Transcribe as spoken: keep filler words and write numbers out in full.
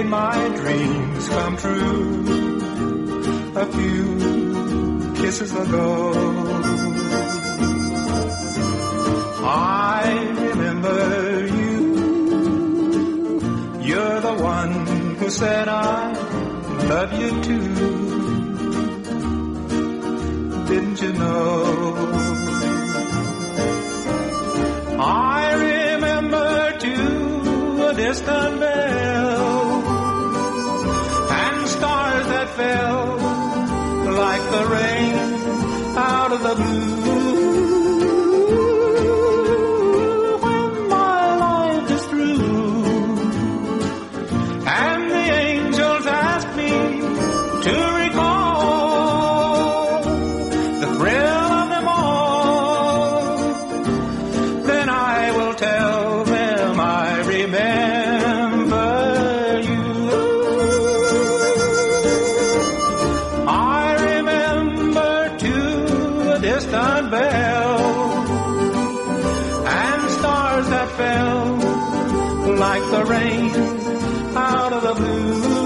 my dreams come true a few kisses ago. I remember you. You're the one who said I love you too. Didn't you know? I remember too a distant bell and stars that fell like the rain out of the blue. When my life is through and the angels ask me to recall the thrill of them all, then I will tell them I remember you. I remember too a distant bell and stars that fell like the rain out of the blue.